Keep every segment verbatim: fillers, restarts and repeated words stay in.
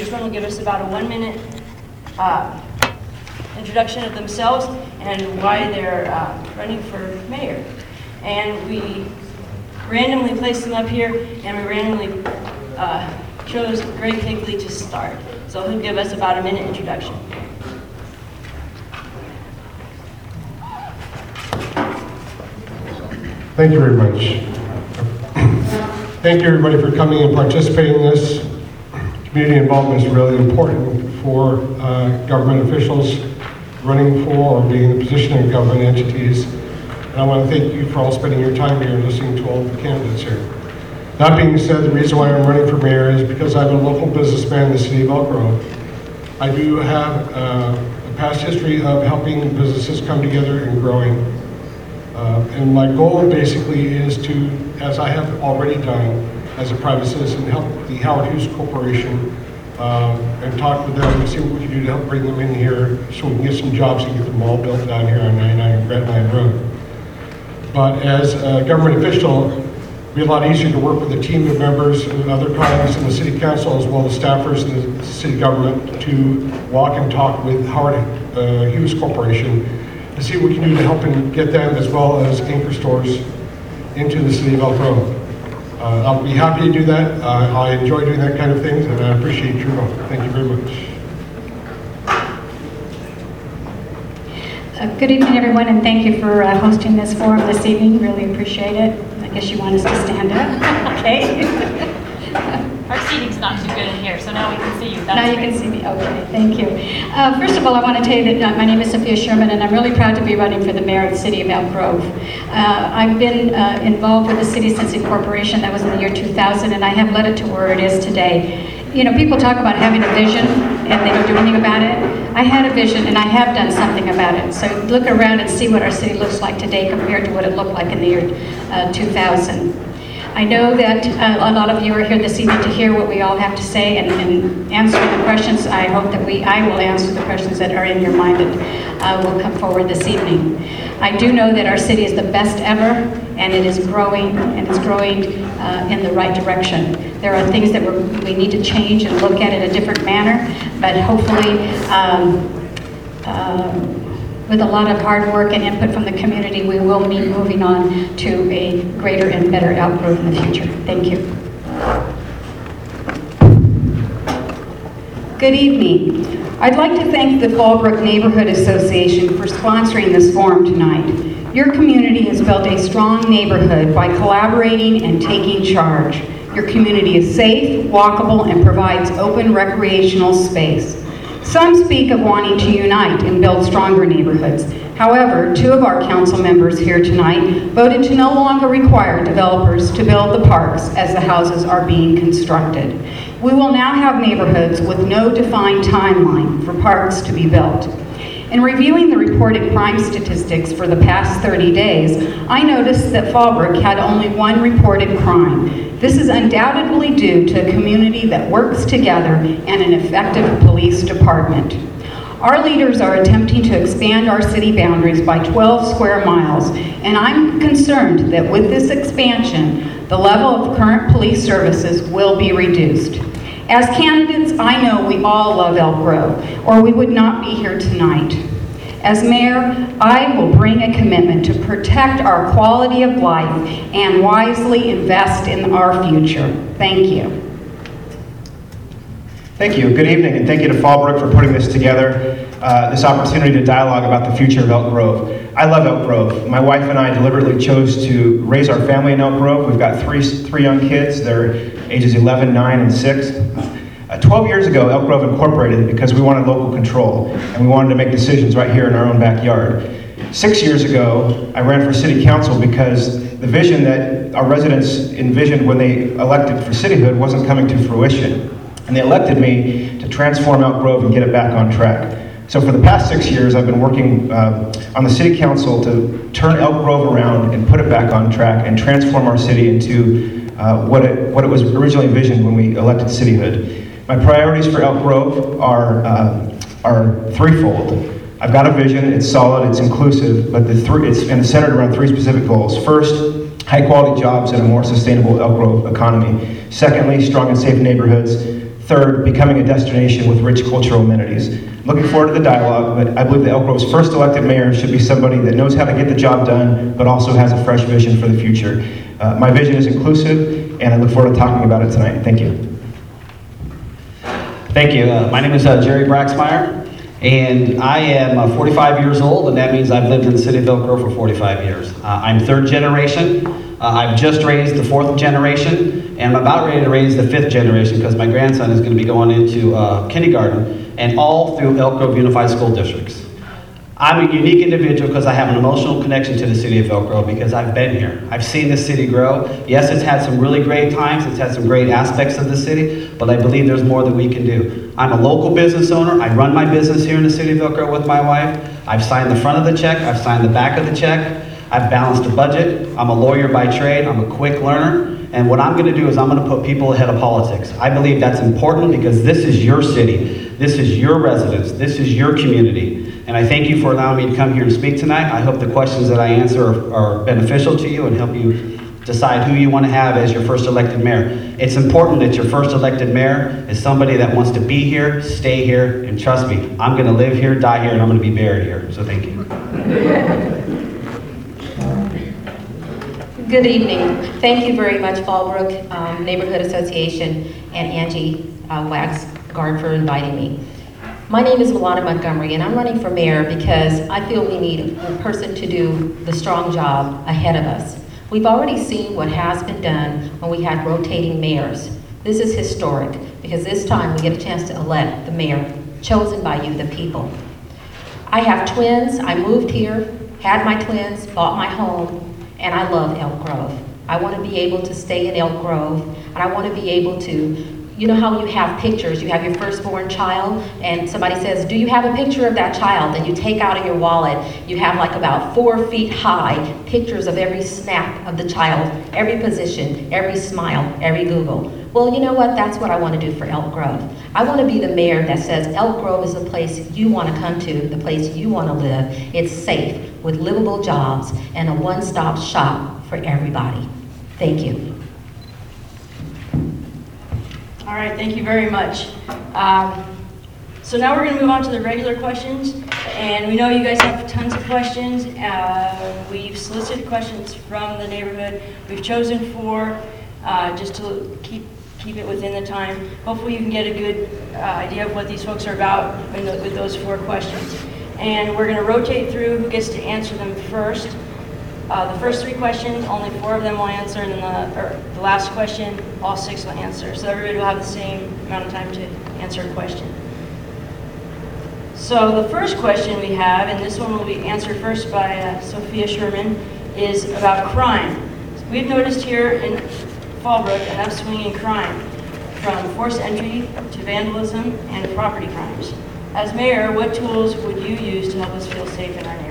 each one will give us about a one-minute uh, introduction of themselves and why they're uh, running for mayor. And we randomly placed them up here, and we randomly uh, chose Greg Higley to start. So he'll give us about a minute introduction. Thank you very much. Thank you everybody for coming and participating in this. Community involvement is really important for uh, government officials running for or being in the position of government entities. And I want to thank you for all spending your time here and listening to all the candidates here. That being said, the reason why I'm running for mayor is because I'm a local businessman in the city of Elk Grove. I do have uh, a past history of helping businesses come together and growing. Uh, and my goal basically is to, as I have already done as a private citizen, help the Howard Hughes Corporation uh, and talk with them and see what we can do to help bring them in here so we can get some jobs and get them all built down here on ninety-nine Grantline Road. But as a government official, it'd be a lot easier to work with a team of members and other colleagues in the city council as well as staffers in the city government to walk and talk with Howard uh, Hughes Corporation to see what we can do to help and get them as well as anchor stores into the city of Elk Grove. Uh, I'll be happy to do that. Uh, I enjoy doing that kind of things, and I appreciate your vote. Thank you very much. Uh, good evening, everyone, and thank you for uh, hosting this forum this evening. Really appreciate it. I guess you want us to stand up, okay? Our seating's not too good in here, so now we can see you. That's now you great. can see me. Okay, thank you. Uh, first of all, I want to tell you that uh, my name is Sophia Sherman, and I'm really proud to be running for the mayor of the city of Elk Grove. Uh, I've been uh, involved with the city since incorporation. That was in the year two thousand, and I have led it to where it is today. You know, people talk about having a vision, and they don't do anything about it. I had a vision, and I have done something about it. So look around and see what our city looks like today compared to what it looked like in the year uh, two thousand. I know that uh, a lot of you are here this evening to hear what we all have to say and, and answer the questions. I hope that we, I will answer the questions that are in your mind that uh, will come forward this evening. I do know that our city is the best ever, and it is growing, and it's growing uh, in the right direction. There are things that we're, we need to change and look at in a different manner, but hopefully, um, uh, with a lot of hard work and input from the community, we will be moving on to a greater and better Elk Grove in the future. Thank you. Good evening. I'd like to thank the Fallbrook Neighborhood Association for sponsoring this forum tonight. Your community has built a strong neighborhood by collaborating and taking charge. Your community is safe, walkable, and provides open recreational space. Some speak of wanting to unite and build stronger neighborhoods. However, two of our council members here tonight voted to no longer require developers to build the parks as the houses are being constructed. We will now have neighborhoods with no defined timeline for parks to be built. In reviewing the reported crime statistics for the past thirty days, I noticed that Fallbrook had only one reported crime. This is undoubtedly due to a community that works together and an effective police department. Our leaders are attempting to expand our city boundaries by twelve square miles, and I'm concerned that with this expansion, the level of current police services will be reduced. As candidates, I know we all love Elk Grove, or we would not be here tonight. As mayor, I will bring a commitment to protect our quality of life and wisely invest in our future. Thank you. Thank you. Good evening, and thank you to Fallbrook for putting this together, uh, this opportunity to dialogue about the future of Elk Grove. I love Elk Grove. My wife and I deliberately chose to raise our family in Elk Grove. We've got three, three young kids. They're ages eleven, nine, and six. Uh, twelve years ago, Elk Grove incorporated because we wanted local control, and we wanted to make decisions right here in our own backyard. Six years ago, I ran for city council because the vision that our residents envisioned when they elected for cityhood wasn't coming to fruition. And they elected me to transform Elk Grove and get it back on track. So for the past six years, I've been working uh, on the city council to turn Elk Grove around and put it back on track and transform our city into uh, what it what it was originally envisioned when we elected cityhood. My priorities for Elk Grove are uh, are threefold. I've got a vision. It's solid. It's inclusive, but the three it's and it's centered around three specific goals. First, high quality jobs and a more sustainable Elk Grove economy. Secondly, strong and safe neighborhoods. Third, becoming a destination with rich cultural amenities. Looking forward to the dialogue, but I believe that Elk Grove's first elected mayor should be somebody that knows how to get the job done, but also has a fresh vision for the future. Uh, my vision is inclusive, and I look forward to talking about it tonight. Thank you. Thank you. Uh, my name is uh, Jerry Braxmeyer, and I am uh, forty-five years old, and that means I've lived in the city of Elk Grove for forty-five years. Uh, I'm third generation. Uh, I've just raised the fourth generation, and I'm about ready to raise the fifth generation because my grandson is going to be going into uh, kindergarten, and all through Elk Grove Unified School Districts. I'm a unique individual because I have an emotional connection to the city of Elk Grove because I've been here. I've seen this city grow. Yes, it's had some really great times. It's had some great aspects of the city, but I believe there's more that we can do. I'm a local business owner. I run my business here in the city of Elk Grove with my wife. I've signed the front of the check. I've signed the back of the check. I've balanced a budget. I'm a lawyer by trade. I'm a quick learner. And what I'm going to do is I'm going to put people ahead of politics. I believe that's important because this is your city. This is your residents. This is your community. And I thank you for allowing me to come here and speak tonight. I hope the questions that I answer are, are beneficial to you and help you decide who you want to have as your first elected mayor. It's important that your first elected mayor is somebody that wants to be here, stay here, and trust me, I'm going to live here, die here, and I'm going to be buried here. So thank you. Good evening. Thank you very much, Fallbrook um, Neighborhood Association and Angie uh, Waxgard for inviting me. My name is Milana Montgomery, and I'm running for mayor because I feel we need a person to do the strong job ahead of us. We've already seen what has been done when we had rotating mayors. This is historic because this time we get a chance to elect the mayor chosen by you, the people. I have twins. I moved here, had my twins, bought my home, and I love Elk Grove. I want to be able to stay in Elk Grove, and I want to be able to, you know how you have pictures, you have your firstborn child, and somebody says, do you have a picture of that child? And you take out of your wallet, you have like about four feet high pictures of every snap of the child, every position, every smile, every Google. Well, you know what? That's what I want to do for Elk Grove. I want to be the mayor that says Elk Grove is the place you want to come to, the place you want to live. It's safe, with livable jobs, and a one-stop shop for everybody. Thank you. All right, thank you very much. Um, so now we're going to move on to the regular questions, and we know you guys have tons of questions. Uh, we've solicited questions from the neighborhood. We've chosen four uh, just to keep keep it within the time. Hopefully you can get a good uh, idea of what these folks are about in the, with those four questions. And we're going to rotate through who gets to answer them first. Uh, the first three questions, only four of them will answer, and then the, or the last question, all six will answer. So everybody will have the same amount of time to answer a question. So the first question we have, and this one will be answered first by uh, Sophia Sherman, is about crime. We've noticed here in Fallbrook an upswing in crime, from forced entry to vandalism and property crimes. As mayor, what tools would you use to help us feel safe in our neighborhood?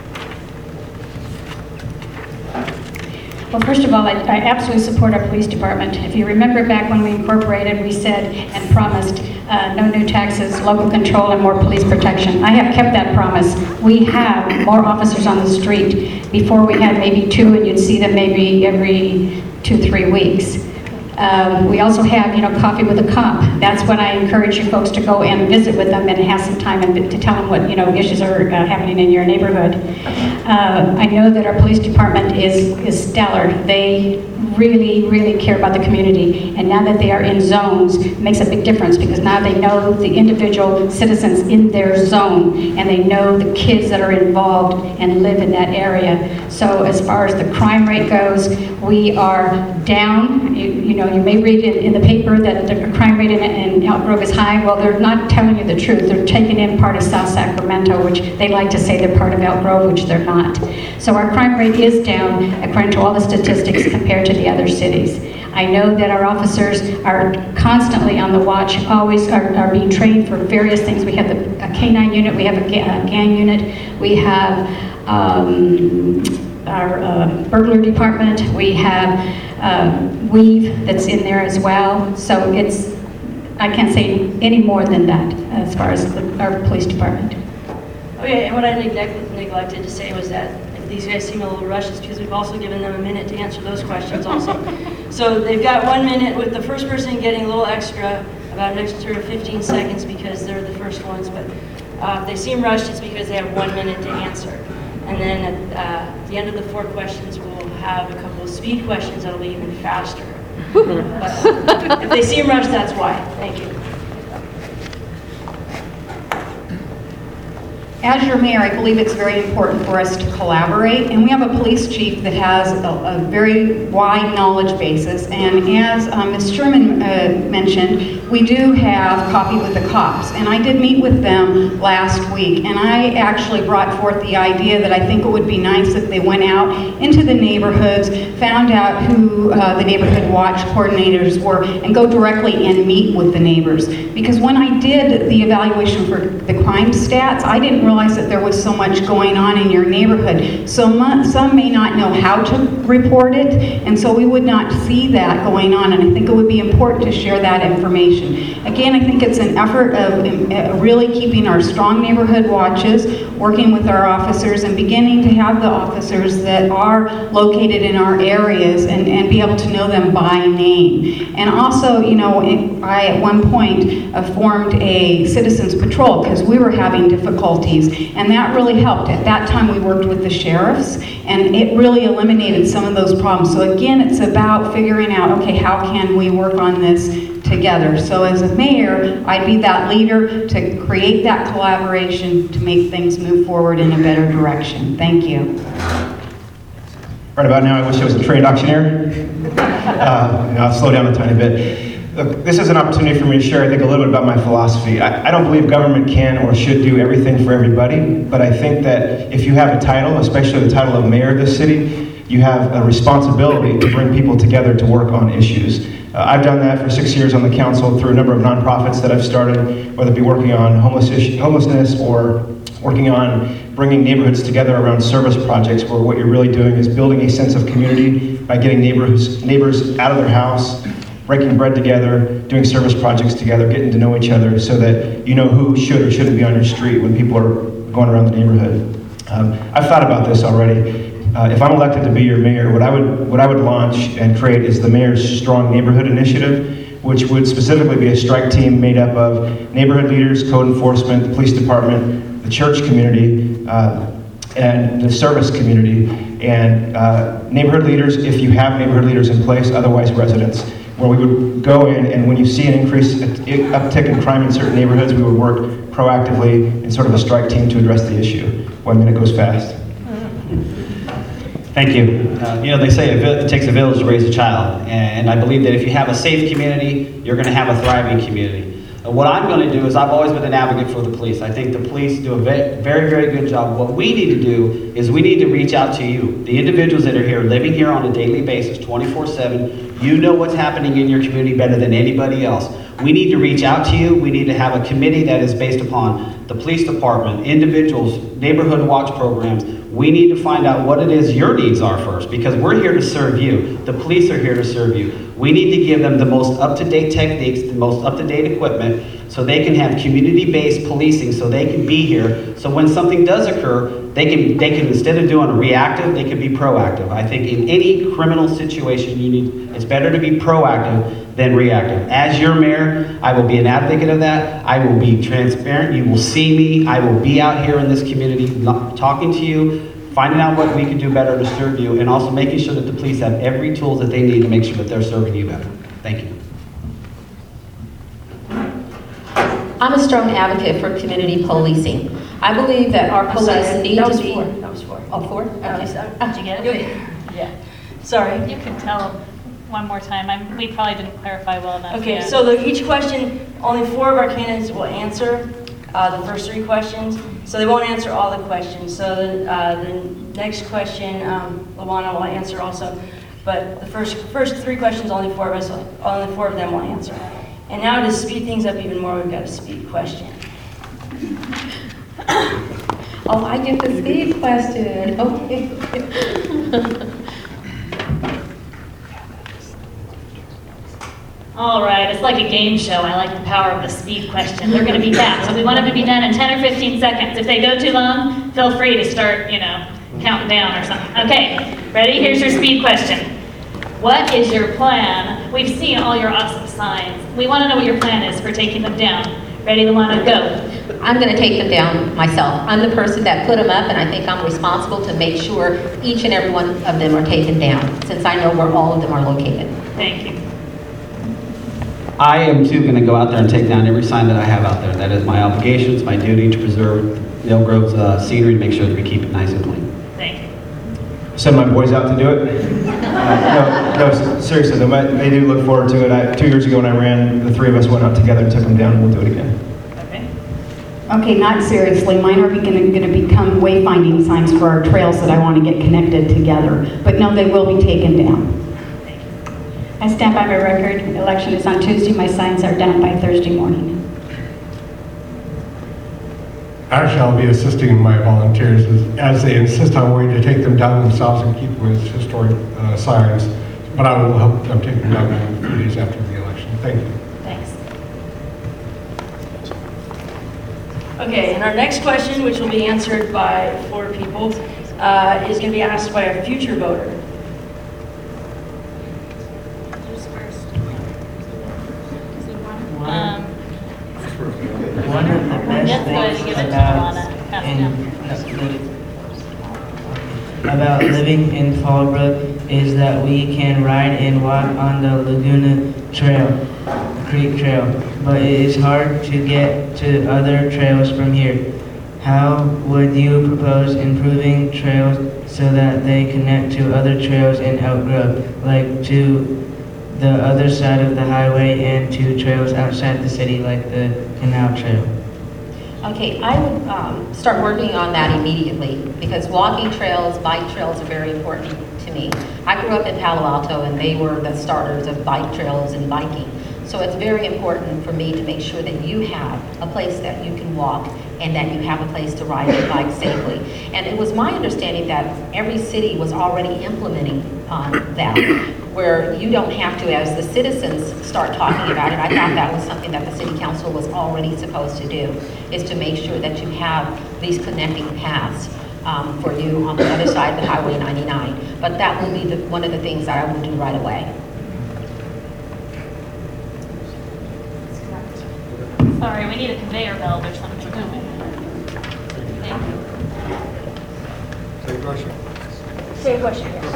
Well, first of all, I, I absolutely support our police department. If you remember back when we incorporated, we said and promised uh, no new taxes, local control, and more police protection. I have kept that promise. We have more officers on the street. Before we had maybe two, and you'd see them maybe every two, three weeks. Um, we also have, you know, coffee with a cop. That's when I encourage you folks to go and visit with them and have some time and to tell them what, you know, issues are uh, happening in your neighborhood. Uh, I know that our police department is, is stellar. They really, really care about the community. And now that they are in zones, it makes a big difference because now they know the individual citizens in their zone and they know the kids that are involved and live in that area. So as far as the crime rate goes, we are down. You, you know, you may read in, in the paper that the crime rate in, in Elk Grove is high. Well, they're not telling you the truth. They're taking in part of South Sacramento, which they like to say they're part of Elk Grove, which they're not. So our crime rate is down according to all the statistics compared to the other cities. I know that our officers are constantly on the watch, always are, are being trained for various things. We have the, a K nine unit, we have a, ga a gang unit, we have um, our uh, burglar department, we have uh, weave that's in there as well. So it's, I can't say any more than that as far as the, our police department. Okay, and what I neglect, neglected to say was that if these guys seem a little rushed, it's because we've also given them a minute to answer those questions also. So they've got one minute with the first person getting a little extra, about about an extra fifteen seconds because they're the first ones, but uh, if they seem rushed, it's because they have one minute to answer. And then at uh, the end of the four questions, we'll have a couple of speed questions that'll be even faster. But if they seem rushed, that's why. Thank you. As your mayor, I believe it's very important for us to collaborate, and we have a police chief that has a, a very wide knowledge basis, and as um, Miz Sherman uh, mentioned, we do have Coffee with the Cops, and I did meet with them last week, and I actually brought forth the idea that I think it would be nice if they went out into the neighborhoods, found out who uh, the neighborhood watch coordinators were, and go directly and meet with the neighbors. Because when I did the evaluation for the crime stats, I didn't realize that there was so much going on in your neighborhood. So mu- some may not know how to report it, and so we would not see that going on, and I think it would be important to share that information. Again, I think it's an effort of um, uh, really keeping our strong neighborhood watches, working with our officers, and beginning to have the officers that are located in our areas and, and be able to know them by name. And also, you know, it, I at one point uh, formed a citizens patrol because we were having difficulties, and that really helped. At that time, we worked with the sheriffs, and it really eliminated some of those problems. So again, it's about figuring out, okay, how can we work on this together? So as a mayor, I'd be that leader to create that collaboration to make things move forward in a better direction. Thank you. Right about now, I wish I was a trained auctioneer. Uh, I'll slow down a tiny bit. Look, this is an opportunity for me to share, I think, a little bit about my philosophy. I, I don't believe government can or should do everything for everybody, but I think that if you have a title, especially the title of mayor of this city, you have a responsibility to bring people together to work on issues. Uh, I've done that for six years on the council through a number of nonprofits that I've started, whether it be working on homeless issue, homelessness or working on bringing neighborhoods together around service projects, where what you're really doing is building a sense of community by getting neighbors, neighbors out of their house, breaking bread together, doing service projects together, getting to know each other so that you know who should or shouldn't be on your street when people are going around the neighborhood. Um, I've thought about this already. Uh, if I'm elected to be your mayor, what I would what I would launch and create is the Mayor's Strong Neighborhood Initiative, which would specifically be a strike team made up of neighborhood leaders, code enforcement, the police department, the church community, uh, and the service community, and uh, neighborhood leaders, if you have neighborhood leaders in place, otherwise residents, where we would go in, and when you see an increase, uptick in crime in certain neighborhoods, we would work proactively in sort of a strike team to address the issue. One minute goes fast. Thank you. Uh, you know, they say a vi- it takes a village to raise a child, and I believe that if you have a safe community, you're going to have a thriving community. Uh, what I'm going to do is, I've always been an advocate for the police. I think the police do a ve- very, very good job. What we need to do is we need to reach out to you, the individuals that are here, living here on a daily basis, twenty-four seven. You know what's happening in your community better than anybody else. We need to reach out to you. We need to have a committee that is based upon the police department, individuals, neighborhood watch programs. We need to find out what it is your needs are first, because we're here to serve you. The police are here to serve you. We need to give them the most up-to-date techniques, the most up-to-date equipment, so they can have community-based policing, so they can be here. So when something does occur, they can, they can instead of doing reactive, they can be proactive. I think in any criminal situation, you need, it's better to be proactive than reactive. As your mayor, I will be an advocate of that. I will be transparent. You will see me. I will be out here in this community talking to you, finding out what we can do better to serve you, and also making sure that the police have every tool that they need to make sure that they're serving you better. Thank you. I'm a strong advocate for community policing. I believe that our I'm police sorry, need that to was be... four. That was four. Oh, four? That was- Okay. Did you get it? Yeah. Sorry. You can tell one more time. I'm, we probably didn't clarify well enough. Okay, yeah. so the, each question, only four of our candidates will answer uh, the first three questions. So they won't answer all the questions. So the, uh, the next question, um, Luana will answer also. But the first first three questions, only four of us, only four of them will answer. And now to speed things up even more, we've got a speed question. Oh, I get the speed question. Okay. All right, it's like a game show. I like the power of the speed question. They're going to be fast, so we want them to be done in ten or fifteen seconds. If they go too long, feel free to start, you know, counting down or something. Okay, ready? Here's your speed question. What is your plan? We've seen all your awesome signs. We want to know what your plan is for taking them down. Ready, Luana, go. I'm going to take them down myself. I'm the person that put them up, and I think I'm responsible to make sure each and every one of them are taken down, since I know where all of them are located. Thank you. I am too going to go out there and take down every sign that I have out there. That is my obligation, it's my duty to preserve Elk Grove's uh, scenery, to make sure that we keep it nice and clean. Thank you. Send my boys out to do it? Uh, no, no, seriously, though, my- they do look forward to it. I, two years ago when I ran, the three of us went out together and took them down, and we'll do it again. Okay. Okay, not seriously. Mine are going to become wayfinding signs for our trails that I want to get connected together. But no, they will be taken down. I stand by my record. The election is on Tuesday. My signs are down by Thursday morning. Actually, I'll be assisting my volunteers as, as they insist on wanting to take them down themselves and keep them as historic uh, signs. But I will help them take them down in a few days after the election. Thank you. Thanks. Okay, and our next question, which will be answered by four people, uh, is going to be asked by a future voter. Um, One of the best Yes, go ahead, things give it to about, Luana. Pass it in, about living in Fallbrook is that we can ride and walk on the Laguna Trail, Creek Trail, but it is hard to get to other trails from here. How would you propose improving trails so that they connect to other trails in Elk Grove, like to the other side of the highway and to trails outside the city like the Canal Trail? Okay, I would um, start working on that immediately, because walking trails, bike trails are very important to me. I grew up in Palo Alto, and they were the starters of bike trails and biking. So it's very important for me to make sure that you have a place that you can walk and that you have a place to ride your bike safely. And it was my understanding that every city was already implementing um, that, where you don't have to, as the citizens start talking about it. I thought that was something that the city council was already supposed to do, is to make sure that you have these connecting paths um, for you on the other side of the Highway ninety-nine. But that will be the, one of the things that I will do right away. Sorry, we need a conveyor belt or something, don't we? Thank you. Same question. Same question, yes.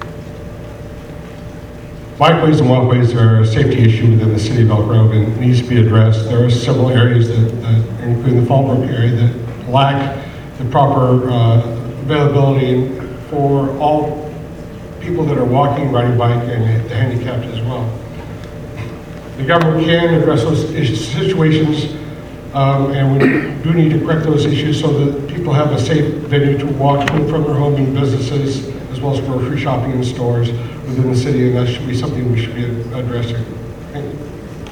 Bikeways and walkways are a safety issue within the city of Elk Grove and needs to be addressed. There are several areas that, that including the Fallbrook area, that lack the proper uh, availability for all people that are walking, riding bike, and the handicapped as well. The government can address those is- situations, um, and we do need to correct those issues so that people have a safe venue to walk to and from their home and businesses, as well as grocery shopping in stores within the city, and that should be something we should be addressing. Thank you.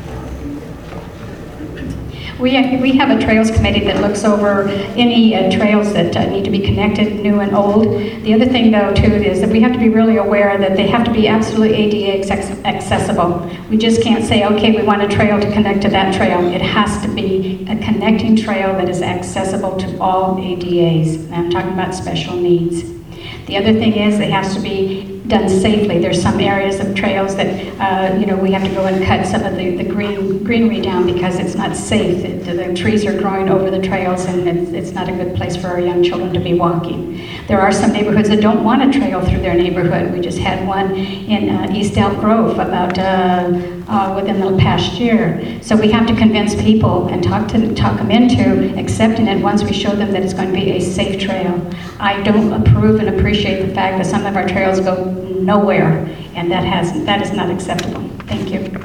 We, we have a trails committee that looks over any uh, trails that uh, need to be connected, new and old. The other thing, though, too, is that we have to be really aware that they have to be absolutely A D A accex- accessible. We just can't say, okay, we want a trail to connect to that trail. It has to be a connecting trail that is accessible to all A D As. And I'm talking about special needs. The other thing is it has to be done safely. There's some areas of trails that, uh, you know, we have to go and cut some of the, the green greenery down because it's not safe. It, the trees are growing over the trails, and it's, it's not a good place for our young children to be walking. There are some neighborhoods that don't want a trail through their neighborhood. We just had one in uh, East Elk Grove about uh, uh, within the past year. So we have to convince people and talk to talk them into accepting it once we show them that it's going to be a safe trail. I don't approve and appreciate the fact that some of our trails go nowhere, and that has that is not acceptable. Thank you.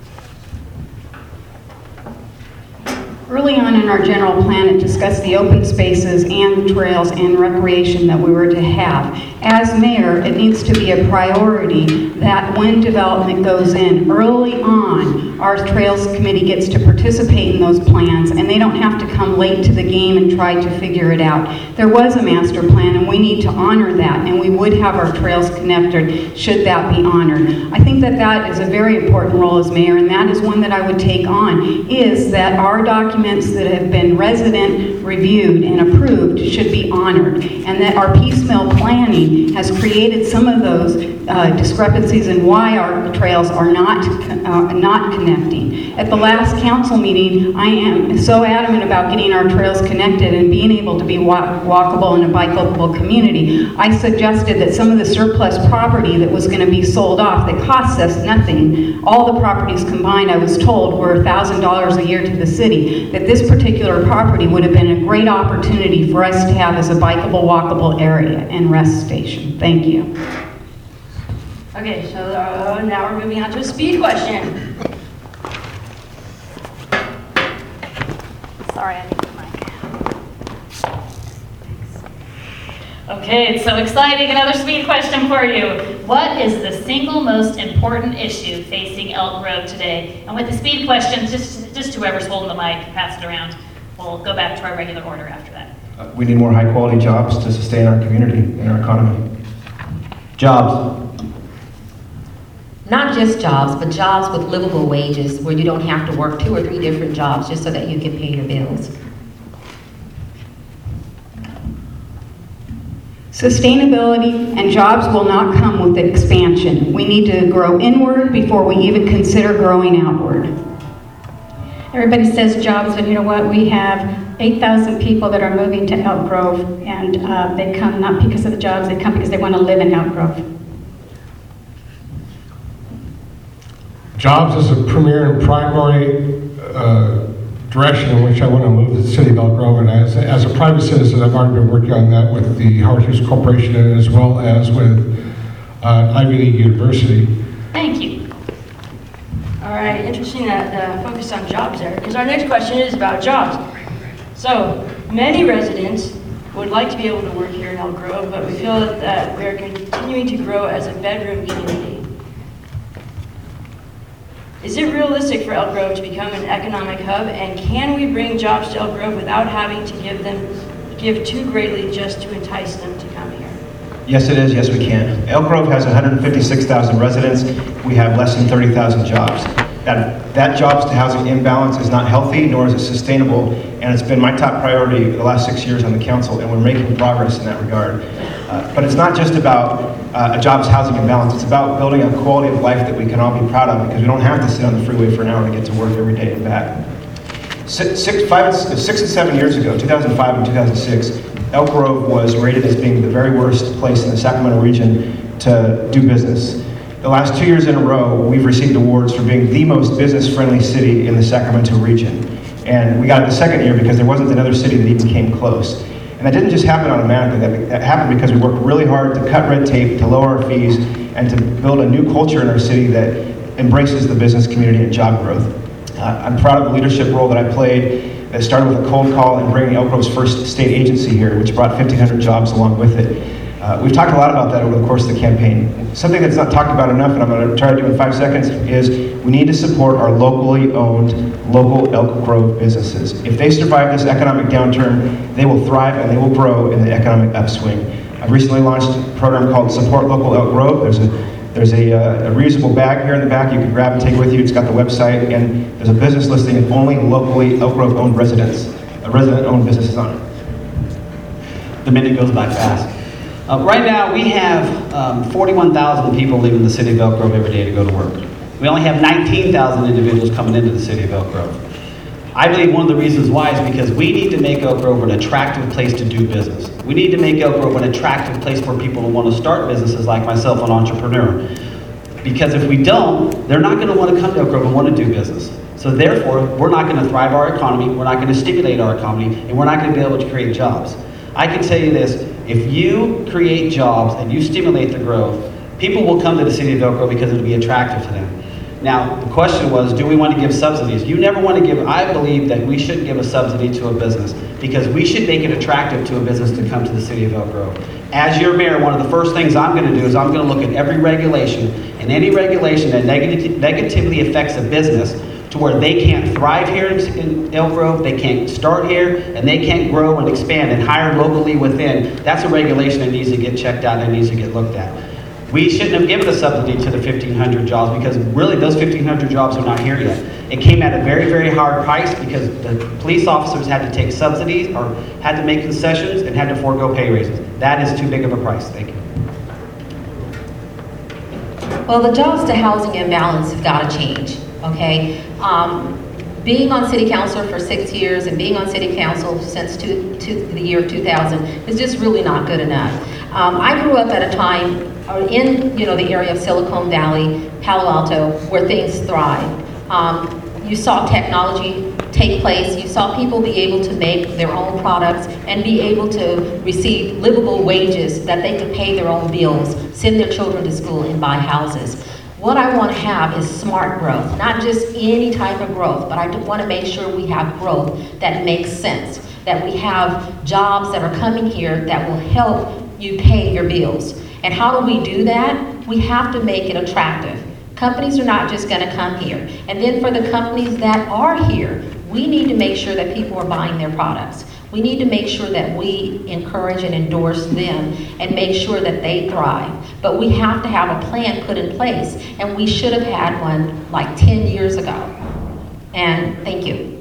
Early on in our general plan, it discussed the open spaces and the trails and recreation that we were to have. As mayor, it needs to be a priority that when development goes in early on, our trails committee gets to participate in those plans, and they don't have to come late to the game and try to figure it out. There was a master plan, and we need to honor that, and we would have our trails connected should that be honored. I think that that is a very important role as mayor, and that is one that I would take on, is that our documents that have been resident reviewed and approved should be honored, and that our piecemeal planning has created some of those uh, discrepancies in why our trails are not uh, not connected connecting. At the last council meeting, I am so adamant about getting our trails connected and being able to be walk- walkable in a bikeable community. I suggested that some of the surplus property that was going to be sold off that costs us nothing, all the properties combined, I was told, were one thousand dollars a year to the city, that this particular property would have been a great opportunity for us to have as a bikeable, walkable area and rest station. Thank you. Okay, so uh, now we're moving on to a speed question. Sorry, I need the mic. Okay, it's so exciting. Another speed question for you. What is the single most important issue facing Elk Grove today? And with the speed questions, just, just whoever's holding the mic, pass it around. We'll go back to our regular order after that. Uh, we need more high-quality jobs to sustain our community and our economy. Jobs. Not just jobs, but jobs with livable wages where you don't have to work two or three different jobs just so that you can pay your bills. Sustainability and jobs will not come with expansion. We need to grow inward before we even consider growing outward. Everybody says jobs, but you know what? We have eight thousand people that are moving to Elk Grove, and uh, they come not because of the jobs, they come because they want to live in Elk Grove. Jobs is a premier and primary uh, direction in which I want to move the city of Elk Grove. And as, as a private citizen, I've already been working on that with the Howard Hughes Corporation as well as with uh, Ivy League University. Thank you. All right, interesting that uh, focus on jobs there, because our next question is about jobs. So, many residents would like to be able to work here in Elk Grove, but we feel that we are continuing to grow as a bedroom community. Is it realistic for Elk Grove to become an economic hub, and can we bring jobs to Elk Grove without having to give them, give too greatly just to entice them to come here? Yes, it is. Yes, we can. Elk Grove has one hundred fifty-six thousand residents. We have less than thirty thousand jobs. That, that jobs to housing imbalance is not healthy, nor is it sustainable, and it's been my top priority the last six years on the council, and we're making progress in that regard. Uh, but it's not just about uh, a jobs housing imbalance. It's about building a quality of life that we can all be proud of, because we don't have to sit on the freeway for an hour to get to work every day and back. Six, six, five, six and seven years ago, two thousand five and two thousand six, Elk Grove was rated as being the very worst place in the Sacramento region to do business. The last two years in a row, we've received awards for being the most business-friendly city in the Sacramento region. And we got it the second year because there wasn't another city that even came close. And that didn't just happen automatically. That, that happened because we worked really hard to cut red tape, to lower our fees, and to build a new culture in our city that embraces the business community and job growth. Uh, I'm proud of the leadership role that I played. That started with a cold call and bringing Elk Grove's first state agency here, which brought fifteen hundred jobs along with it. Uh, we've talked a lot about that over the course of the campaign. Something that's not talked about enough, and I'm going to try to do in five seconds, is we need to support our locally owned, local Elk Grove businesses. If they survive this economic downturn, they will thrive and they will grow in the economic upswing. I've recently launched a program called Support Local Elk Grove. There's a There's a, uh, a reusable bag here in the back you can grab and take with you. It's got the website, and there's a business listing of only locally Elk Grove owned residents, uh, resident owned businesses on it. The minute goes by fast. Uh, right now, we have um, forty-one thousand people leaving the city of Elk Grove every day to go to work. We only have nineteen thousand individuals coming into the city of Elk Grove. I believe one of the reasons why is because we need to make Elk Grove an attractive place to do business. We need to make Elk Grove an attractive place for people who want to start businesses like myself, an entrepreneur. Because if we don't, they're not going to want to come to Elk Grove and want to do business. So therefore, we're not going to thrive our economy, we're not going to stimulate our economy, and we're not going to be able to create jobs. I can tell you this, if you create jobs and you stimulate the growth, people will come to the city of Elk Grove because it'll be attractive to them. Now, the question was, do we want to give subsidies? You never want to give, I believe that we shouldn't give a subsidy to a business because we should make it attractive to a business to come to the city of Elk Grove. As your mayor, one of the first things I'm going to do is I'm going to look at every regulation, and any regulation that negati- negatively affects a business to where they can't thrive here in Elk Grove, they can't start here, and they can't grow and expand and hire locally within, that's a regulation that needs to get checked out and needs to get looked at. We shouldn't have given a subsidy to the fifteen hundred jobs because really those fifteen hundred jobs are not here yet. It came at a very, very hard price because the police officers had to take subsidies or had to make concessions and had to forego pay raises. That is too big of a price. Thank you. Well, the jobs to housing imbalance have got to change. okay? Um, being on city council for six years and being on city council since two, two, the year two thousand is just really not good enough. Um, I grew up at a time uh, in, you know, the area of Silicon Valley, Palo Alto, where things thrive. Um, you saw technology take place. You saw people be able to make their own products and be able to receive livable wages that they could pay their own bills, send their children to school, and buy houses. What I want to have is smart growth, not just any type of growth, but I want to make sure we have growth that makes sense, that we have jobs that are coming here that will help you pay your bills. And how do we do that? We have to make it attractive. Companies are not just going to come here. And then for the companies that are here, we need to make sure that people are buying their products. We need to make sure that we encourage and endorse them and make sure that they thrive. But we have to have a plan put in place, and we should have had one like ten years ago. And thank you.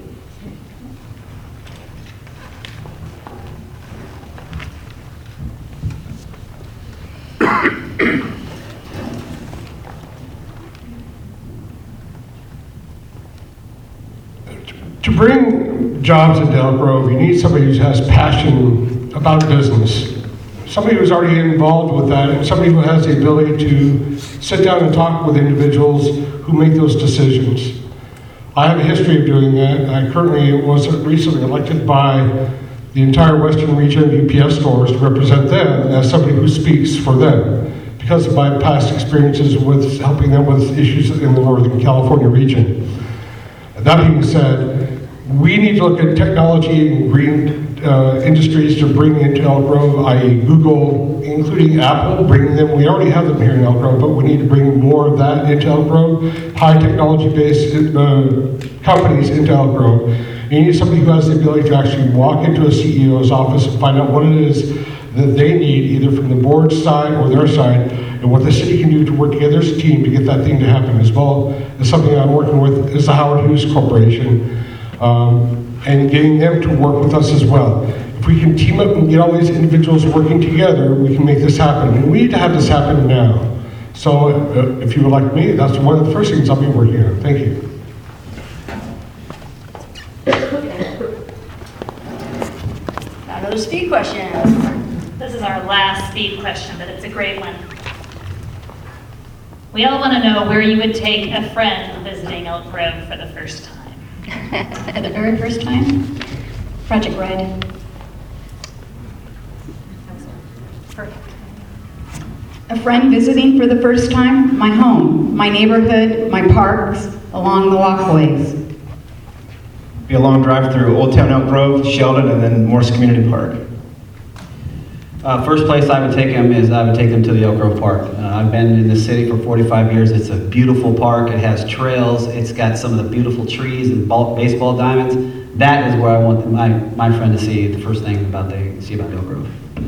To bring jobs into Elk Grove, you need somebody who has passion about business. Somebody who's already involved with that, and somebody who has the ability to sit down and talk with individuals who make those decisions. I have a history of doing that. I currently was recently elected by the entire Western region of U P S stores to represent them as somebody who speaks for them because of my past experiences with helping them with issues in the Northern California region. That being said, we need to look at technology and green uh, industries to bring into Elk Grove, that is. Google, including Apple, bringing them. We already have them here in Elk Grove, but we need to bring more of that into Elk Grove, high technology-based uh, companies into Elk Grove. And you need somebody who has the ability to actually walk into a C E O's office and find out what it is that they need, either from the board's side or their side, and what the city can do to work together as a team to get that thing to happen, as well as something I'm working with is the Howard Hughes Corporation, um, and getting them to work with us as well. If we can team up and get all these individuals working together, we can make this happen. And we need to have this happen now. So uh, if you would like me, that's one of the first things I'll be working on. Thank you. Another speed question. This is our last speed question, but it's a great one. We all want to know where you would take a friend visiting Elk Grove for the first time. For the very first time, Project Ride. Perfect. A friend visiting for the first time, my home, my neighborhood, my parks, along the walkways. Be a long drive through Old Town Elk Grove, Sheldon, and then Morse Community Park. Uh, first place I would take them is I would take them to the Elk Grove Park. Uh, I've been in the city for forty-five years. It's a beautiful park. It has trails. It's got some of the beautiful trees and ball, baseball diamonds. That is where I want my, my friend to see the first thing about they see about Elk Grove.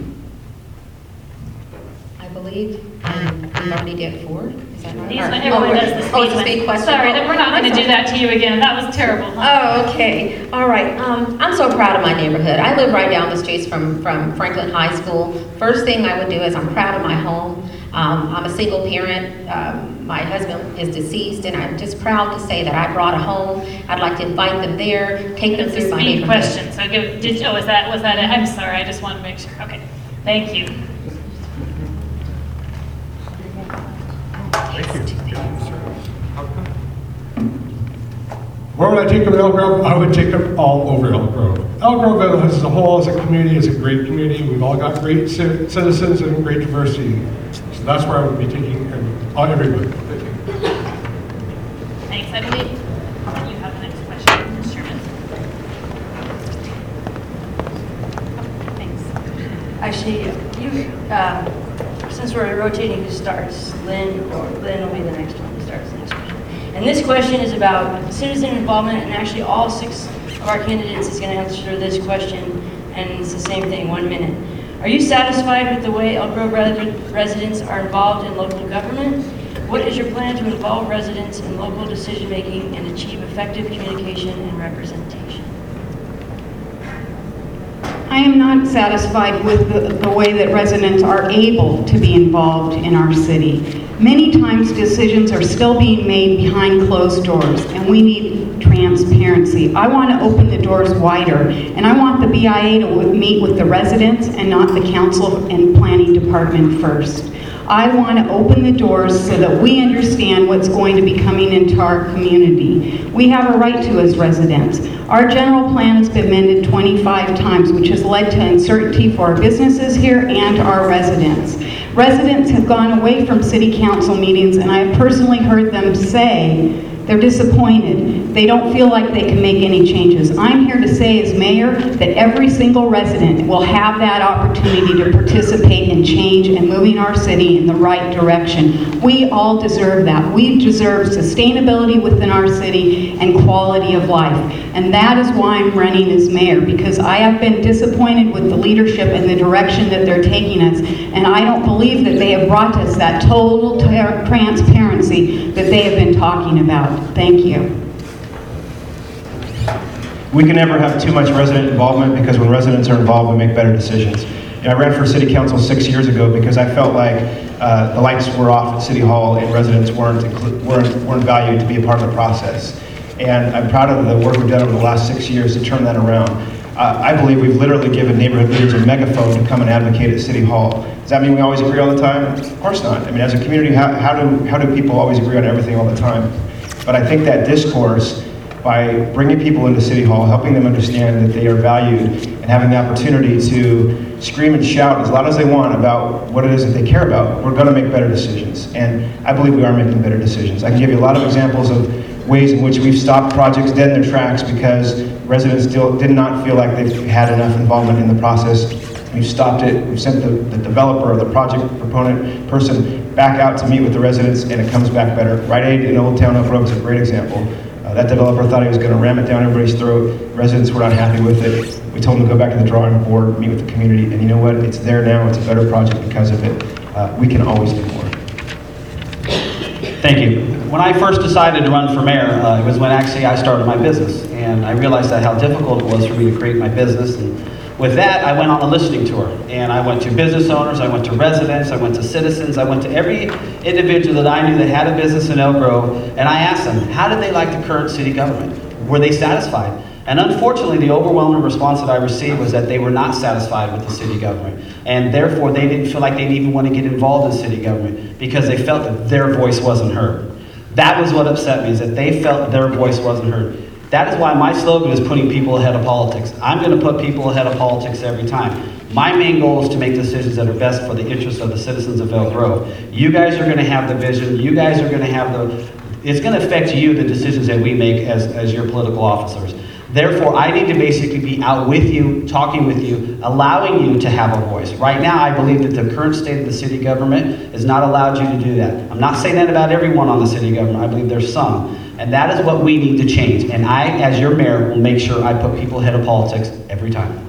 I believe um, we already did four. Is that right? These Or- one, everyone oh, does the speed oh, it's a one. speed question. Sorry, Oh, that we're not I'm going to do sorry. that to you again. That was terrible. Huh? Oh, okay. All right. Um, I'm so proud of my neighborhood. I live right down the streets from, from Franklin High School. First thing I would do is I'm proud of my home. Um, I'm a single parent. Um, my husband is deceased, and I'm just proud to say that I brought a home. I'd like to invite them there, take them It's a through my speed neighborhood. question. So give, did, oh, was that, was that it? I'm sorry. I just wanted to make sure. Okay. Thank you. Where would I take them in Elk Grove? I would take them all over Elk Grove. Elk Grove as a whole, as a community, is a great community. We've all got great ci- citizens and great diversity. So that's where I would be taking every- all- everybody. Thank you. Thanks. I believe you have the next question, Miz Sherman. Thanks. Actually, you, um, since we're rotating who starts, Lynn or Lynn will be the next one who starts the next question. And this question is about citizen involvement, and actually all six of our candidates is going to answer this question, and it's the same thing, one minute. Are you satisfied with the way Elk Grove residents are involved in local government? What is your plan to involve residents in local decision-making and achieve effective communication and representation? I am not satisfied with the, the way that residents are able to be involved in our city. Many times decisions are still being made behind closed doors, and we need transparency. I want to open the doors wider, and I want the B I A to w- meet with the residents and not the council and planning department first. I want to open the doors so that we understand what's going to be coming into our community. We have a right to as residents. Our general plan has been amended twenty-five times, which has led to uncertainty for our businesses here and our residents. Residents have gone away from city council meetings, and I have personally heard them say they're disappointed. They don't feel like they can make any changes. I'm here to say as mayor that every single resident will have that opportunity to participate in change and moving our city in the right direction. We all deserve that. We deserve sustainability within our city and quality of life. And that is why I'm running as mayor, because I have been disappointed with the leadership and the direction that they're taking us. And I don't believe that they have brought us that total tra- transparency that they have been talking about. Thank you. We can never have too much resident involvement, because when residents are involved, we make better decisions. You know, I ran for city council six years ago because I felt like uh, the lights were off at City Hall and residents weren't, inclu- weren't, weren't valued to be a part of the process. And I'm proud of the work we've done over the last six years to turn that around. Uh, I believe we've literally given neighborhood leaders a megaphone to come and advocate at City Hall. Does that mean we always agree all the time? Of course not. I mean, as a community, how, how do how do people always agree on everything all the time? But I think that discourse, by bringing people into City Hall, helping them understand that they are valued, and having the opportunity to scream and shout as loud as they want about what it is that they care about, we're going to make better decisions. And I believe we are making better decisions. I can give you a lot of examples of ways in which we've stopped projects dead in their tracks because residents still did not feel like they've had enough involvement in the process. We've stopped it. We've sent the, the developer or the project proponent person back out to meet with the residents, and it comes back better. Rite Aid in Old Town Oak Grove is a great example. Uh, that developer thought he was going to ram it down everybody's throat. Residents were not happy with it. We told them to go back to the drawing board, meet with the community, and you know what? It's there now. It's a better project because of it. Uh, we can always do more. Thank you. When I first decided to run for mayor, uh, it was when actually I started my business, and I realized that how difficult it was for me to create my business. And with that, I went on a listening tour, and I went to business owners, I went to residents, I went to citizens, I went to every individual that I knew that had a business in Elk Grove, and I asked them, how did they like the current city government? Were they satisfied? And unfortunately, the overwhelming response that I received was that they were not satisfied with the city government, and therefore they didn't feel like they even want to get involved in city government because they felt that their voice wasn't heard. That was what upset me, is that they felt their voice wasn't heard. That is why my slogan is putting people ahead of politics. I'm going to put people ahead of politics every time. My main goal is to make decisions that are best for the interests of the citizens of Elk Grove. You guys are going to have the vision. You guys are going to have the, it's going to affect you, the decisions that we make as, as your political officers. Therefore, I need to basically be out with you, talking with you, allowing you to have a voice. Right now, I believe that the current state of the city government has not allowed you to do that. I'm not saying that about everyone on the city government. I believe there's some. And that is what we need to change. And I, as your mayor, will make sure I put people ahead of politics every time.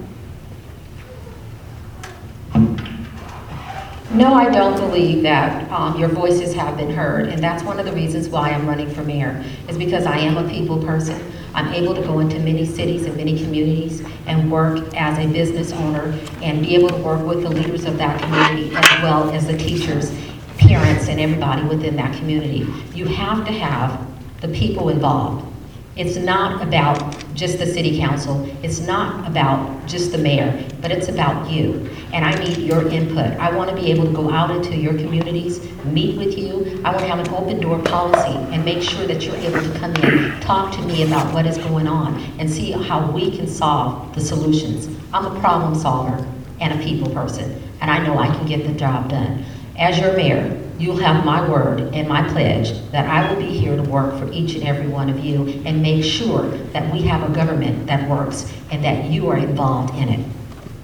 No, I don't believe that um, your voices have been heard, and that's one of the reasons why I'm running for mayor, is because I am a people person. I'm able to go into many cities and many communities and work as a business owner and be able to work with the leaders of that community as well as the teachers, parents, and everybody within that community. You have to have the people involved. It's not about just the city council. It's not about just the mayor, but it's about you. And I need your input. I want to be able to go out into your communities, meet with you. I want to have an open door policy and make sure that you're able to come in, talk to me about what is going on, and see how we can solve the solutions. I'm a problem solver and a people person, and I know I can get the job done. As your mayor, you'll have my word and my pledge that I will be here to work for each and every one of you and make sure that we have a government that works and that you are involved in it.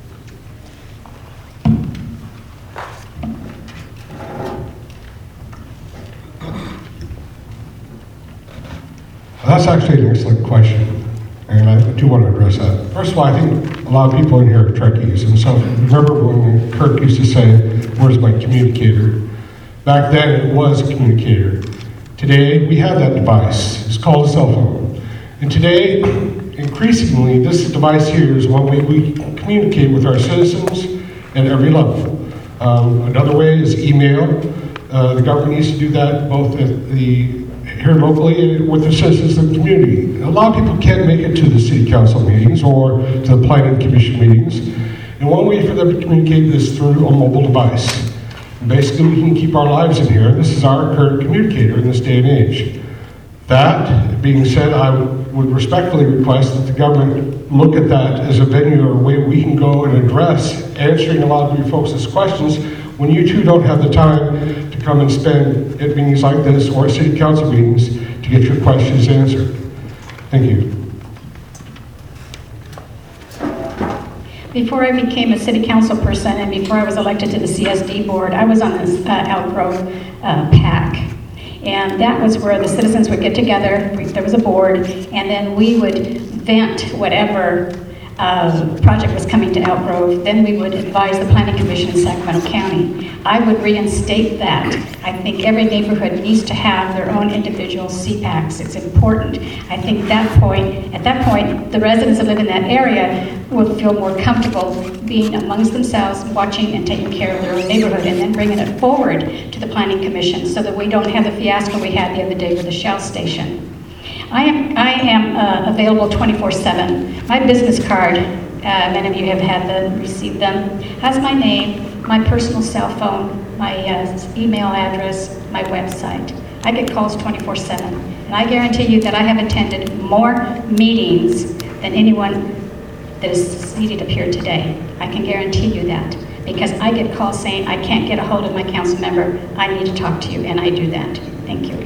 That's actually an excellent question, and I do want to address that. First of all, I think a lot of people in here are Trekkies, and so remember when Kirk used to say, "Where's my communicator?" Back then, it was a communicator. Today, we have that device. It's called a cell phone. And today, increasingly, this device here is one way we communicate with our citizens at every level. Um, another way is email. Uh, the government needs to do that both at the, here locally and with the citizens of the community. A lot of people can't make it to the city council meetings or to the planning commission meetings. And one way for them to communicate is through a mobile device. Basically, we can keep our lives in here. This is our current communicator in this day and age. That being said, I would respectfully request that the government look at that as a venue or a way we can go and address answering a lot of you folks' questions when you two don't have the time to come and spend at meetings like this or at city council meetings to get your questions answered. Thank you. Before I became a city council person and before I was elected to the C S D board, I was on this uh, Elk Grove uh, PAC. And that was where the citizens would get together, there was a board, and then we would vent whatever uh, project was coming to Elk Grove. Then we would advise the Planning Commission in Sacramento County. I would reinstate that. I think every neighborhood needs to have their own individual C PACs. It's important. I think that point, at that point, the residents that live in that area will feel more comfortable being amongst themselves, watching and taking care of their own neighborhood, and then bringing it forward to the Planning Commission so that we don't have the fiasco we had the other day with the Shell station. I am, I am uh, available twenty-four seven. My business card, uh, many of you have had them, received them, has my name, my personal cell phone, my uh, email address, my website. I get calls twenty-four seven. And I guarantee you that I have attended more meetings than anyone that is seated up here today. I can guarantee you that, because I get calls saying, I can't get a hold of my council member, I need to talk to you, and I do that. Thank you.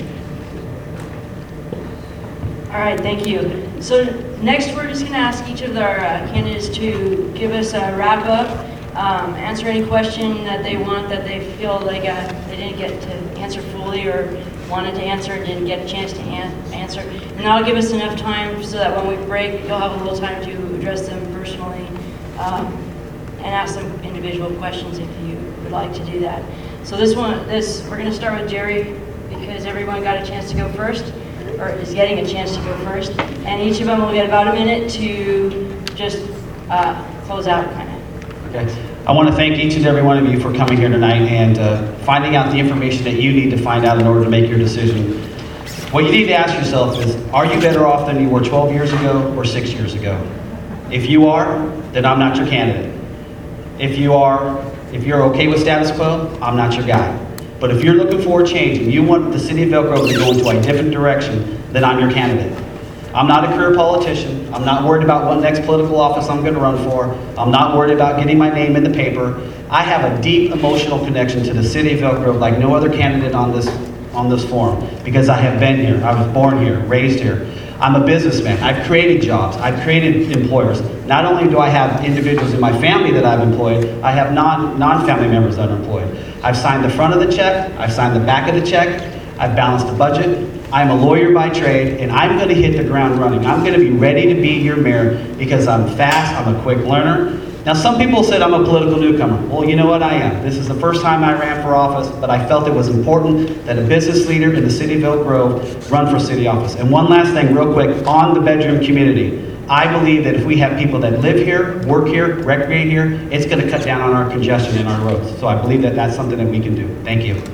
All right, thank you. So next, we're just going to ask each of our uh, candidates to give us a wrap up, um, answer any question that they want that they feel like uh, they didn't get to answer fully or wanted to answer and didn't get a chance to an answer. And that'll give us enough time so that when we break, you'll have a little time to address them personally um, and ask them individual questions if you would like to do that. So this one, this we're going to start with Jerry because everyone got a chance to go first, or is getting a chance to go first, and each of them will get about a minute to just uh, close out, kind of. Okay. I want to thank each and every one of you for coming here tonight and uh, finding out the information that you need to find out in order to make your decision. What you need to ask yourself is, are you better off than you were twelve years ago or six years ago? If you are, then I'm not your candidate. If you are, if you're okay with status quo, I'm not your guy. But if you're looking for a change and you want the city of Elk Grove to go into a different direction, then I'm your candidate. I'm not a career politician. I'm not worried about what next political office I'm going to run for. I'm not worried about getting my name in the paper. I have a deep emotional connection to the city of Elk Grove like no other candidate on this, on this forum, because I have been here. I was born here, raised here. I'm a businessman. I've created jobs. I've created employers. Not only do I have individuals in my family that I've employed, I have non, non-family members that are employed. I've signed the front of the check. I've signed the back of the check. I've balanced the budget. I'm a lawyer by trade, and I'm going to hit the ground running. I'm going to be ready to be your mayor because I'm fast, I'm a quick learner. Now, some people said I'm a political newcomer. Well, you know what, I am. This is the first time I ran for office, but I felt it was important that a business leader in the city of Elk Grove run for city office. And one last thing, real quick, on the bedroom community. I believe that if we have people that live here, work here, recreate here, it's going to cut down on our congestion in our roads. So I believe that that's something that we can do. Thank you.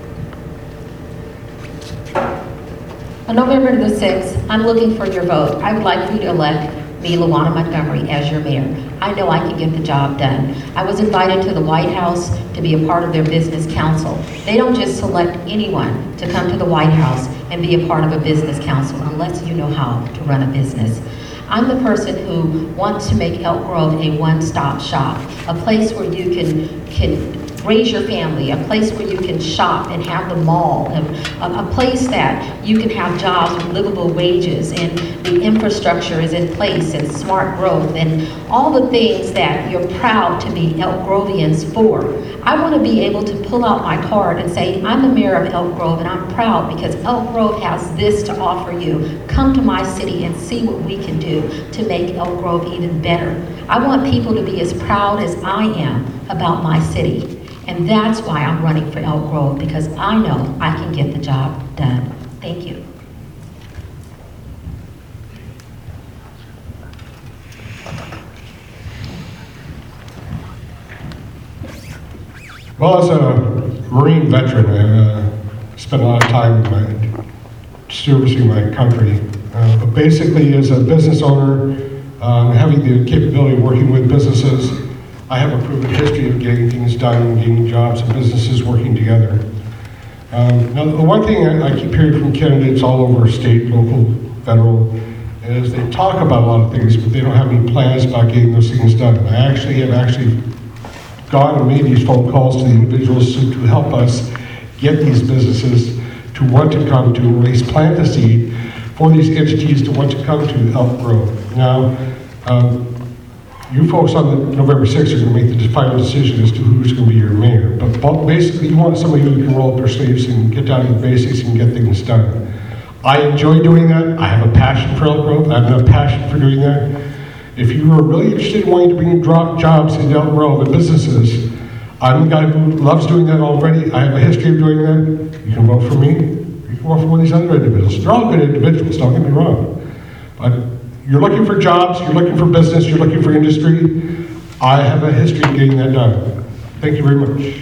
On November the sixth, I'm looking for your vote. I would like you to elect me, Luana Montgomery, as your mayor. I know I can get the job done. I was invited to the White House to be a part of their business council. They don't just select anyone to come to the White House and be a part of a business council unless you know how to run a business. I'm the person who wants to make Elk Grove a one-stop shop, a place where you can, can raise your family, a place where you can shop and have the mall, a, a place that you can have jobs with livable wages and the infrastructure is in place and smart growth and all the things that you're proud to be Elk Grovians for. I want to be able to pull out my card and say, I'm the mayor of Elk Grove and I'm proud because Elk Grove has this to offer you. Come to my city and see what we can do to make Elk Grove even better. I want people to be as proud as I am about my city. And that's why I'm running for Elk Grove, because I know I can get the job done. Thank you. Well, as a Marine veteran. I uh, spent a lot of time in my, servicing my country. Uh, but basically, as a business owner, um, having the capability of working with businesses, I have a proven history of getting things done, getting jobs and businesses working together. Um, now, the one thing I, I keep hearing from candidates all over state, local, federal, is they talk about a lot of things, but they don't have any plans about getting those things done. I actually have actually gone and made these phone calls to the individuals to, to help us get these businesses to want to come to, or at least plant the seed for these entities to want to come to Elk Grove. Now, um, you folks on the November sixth are going to make the final decision as to who's going to be your mayor. But, but basically, you want somebody who can roll up their sleeves and get down to the basics and get things done. I enjoy doing that. I have a passion for Elk Grove. I have a passion for doing that. If you are really interested in wanting to bring jobs into Elk Grove and businesses, I'm the guy who loves doing that already. I have a history of doing that. You can vote for me. You can vote for one of these other individuals. They're all good individuals, don't get me wrong. But you're looking for jobs, you're looking for business, you're looking for industry. I have a history of getting that done. Thank you very much.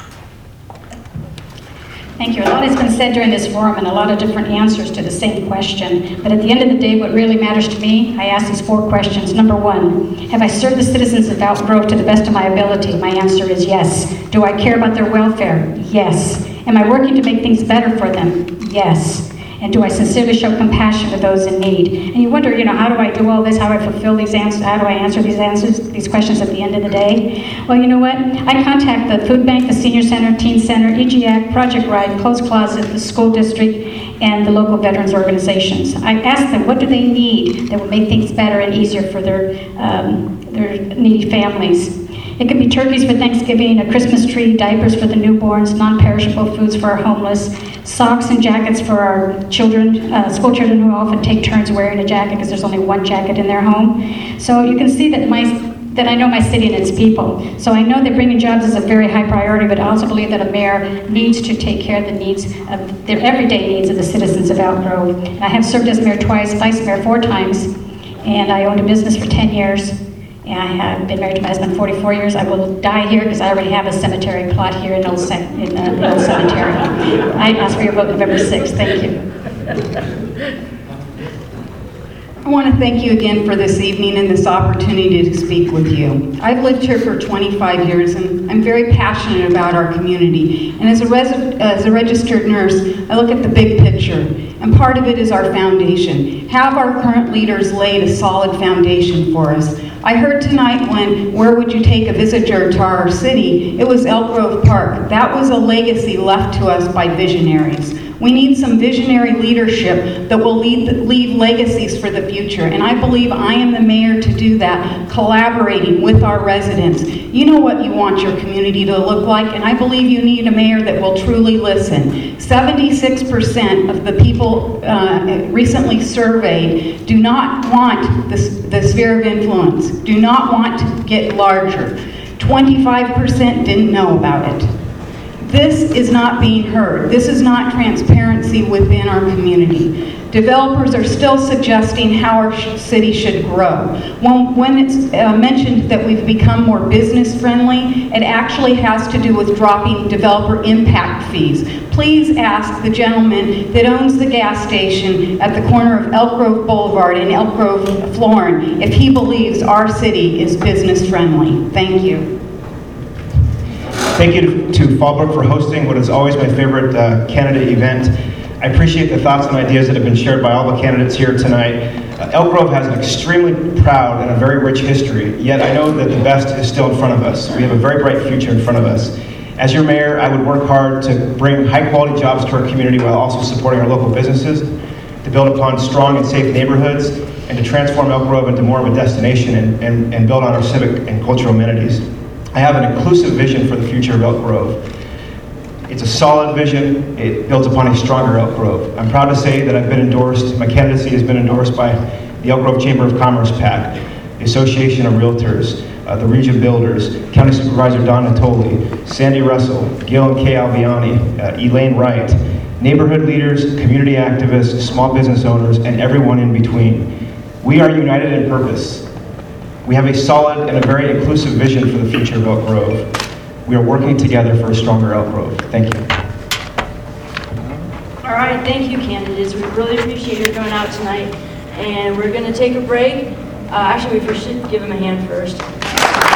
Thank you. A lot has been said during this forum and a lot of different answers to the same question. But at the end of the day, what really matters to me, I ask these four questions. Number one, have I served the citizens of Elk Grove to the best of my ability? My answer is yes. Do I care about their welfare? Yes. Am I working to make things better for them? Yes. And do I sincerely show compassion to those in need? And you wonder, you know, how do I do all this? How do I fulfill these answers? How do I answer these answers, these questions at the end of the day? Well, you know what? I contact the food bank, the senior center, teen center, E G A C, Project Ride, Clothes Closet, the school district, and the local veterans organizations. I ask them, what do they need that will make things better and easier for their, um, their needy families? It could be turkeys for Thanksgiving, a Christmas tree, diapers for the newborns, non-perishable foods for our homeless, socks and jackets for our children, uh, school children who often take turns wearing a jacket because there's only one jacket in their home. So you can see that my that I know my city and its people. So I know that bringing jobs is a very high priority, but I also believe that a mayor needs to take care of the needs of their everyday needs of the citizens of Elk Grove. And I have served as mayor twice, vice mayor four times, and I owned a business for ten years. And I have been married to my husband forty-four years. I will die here because I already have a cemetery plot here in Old, Ce- in, uh, in Old Cemetery. I ask for your vote November sixth. Thank you. I want to thank you again for this evening and this opportunity to speak with you. I've lived here for twenty-five years and I'm very passionate about our community. And as a, res- as a registered nurse, I look at the big picture. And part of it is our foundation. Have our current leaders laid a solid foundation for us? I heard tonight when, where would you take a visitor to our city? It was Elk Grove Park. That was a legacy left to us by visionaries. We need some visionary leadership that will lead, leave legacies for the future. And I believe I am the mayor to do that, collaborating with our residents. You know what you want your community to look like, and I believe you need a mayor that will truly listen. seventy-six percent of the people uh, recently surveyed do not want the, the sphere of influence, do not want to get larger. twenty-five percent didn't know about it. This is not being heard. This is not transparency within our community. Developers are still suggesting how our sh- city should grow. When, when it's uh, mentioned that we've become more business friendly, it actually has to do with dropping developer impact fees. Please ask the gentleman that owns the gas station at the corner of Elk Grove Boulevard and Elk Grove Florin if he believes our city is business friendly. Thank you. Thank you to, to Fallbrook for hosting what is always my favorite uh, candidate event. I appreciate the thoughts and ideas that have been shared by all the candidates here tonight. Uh, Elk Grove has an extremely proud and a very rich history, yet I know that the best is still in front of us. We have a very bright future in front of us. As your mayor, I would work hard to bring high quality jobs to our community while also supporting our local businesses, to build upon strong and safe neighborhoods, and to transform Elk Grove into more of a destination and, and, and build on our civic and cultural amenities. I have an inclusive vision for the future of Elk Grove. It's a solid vision. It builds upon a stronger Elk Grove. I'm proud to say that I've been endorsed, my candidacy has been endorsed by the Elk Grove Chamber of Commerce PAC, the Association of Realtors, uh, the Region Builders, County Supervisor Don Natoli, Sandy Russell, Gil and Kay Alviani, uh, Elaine Wright, neighborhood leaders, community activists, small business owners, and everyone in between. We are united in purpose. We have a solid and a very inclusive vision for the future of Elk Grove. We are working together for a stronger Elk Grove. Thank you. All right, thank you, candidates. We really appreciate your coming out tonight. And we're going to take a break. Uh, actually, we should give them a hand first.